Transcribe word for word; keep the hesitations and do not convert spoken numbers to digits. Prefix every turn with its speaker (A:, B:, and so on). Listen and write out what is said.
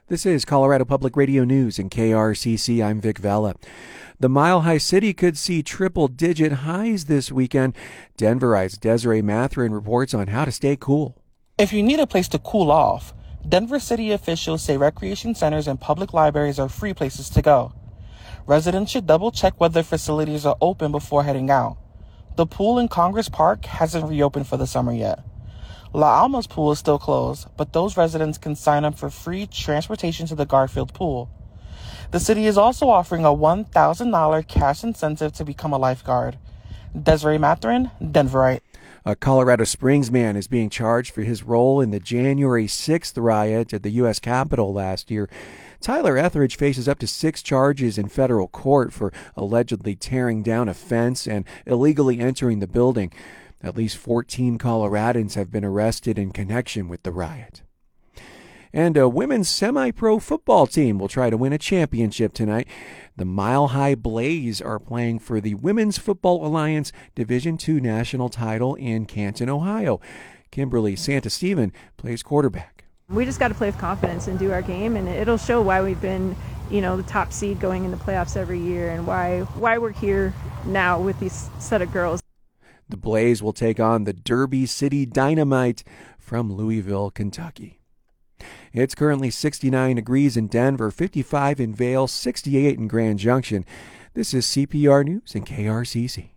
A: This is Colorado Public Radio News and K R C C. I'm Vic Vela. The Mile High City could see triple-digit highs this weekend. Denverites Desiree Matherin reports on how to stay cool.
B: If you need a place to cool off, Denver City officials say recreation centers and public libraries are free places to go. Residents should double-check whether facilities are open before heading out. The pool in Congress Park hasn't reopened for the summer yet. La Alma's pool is still closed, but those residents can sign up for free transportation to the Garfield pool. The city is also offering a one thousand dollars cash incentive to become a lifeguard. Desiree Matherin, Denverite.
A: A Colorado Springs man is being charged for his role in the January sixth riot at the U S Capitol last year. Tyler Etheridge faces up to six charges in federal court for allegedly tearing down a fence and illegally entering the building. At least fourteen Coloradans have been arrested in connection with the riot. And a women's semi-pro football team will try to win a championship tonight. The Mile High Blaze are playing for the Women's Football Alliance Division two national title in Canton, Ohio. Kimberly Santa-Steven plays quarterback.
C: We just got to play with confidence and do our game, and it'll show why we've been, you know, the top seed going in the playoffs every year and why why we're here now with these set of girls.
A: The Blaze will take on the Derby City Dynamite from Louisville, Kentucky. It's currently sixty-nine degrees in Denver, fifty-five in Vail, sixty-eight in Grand Junction. This is C P R News and K R C C.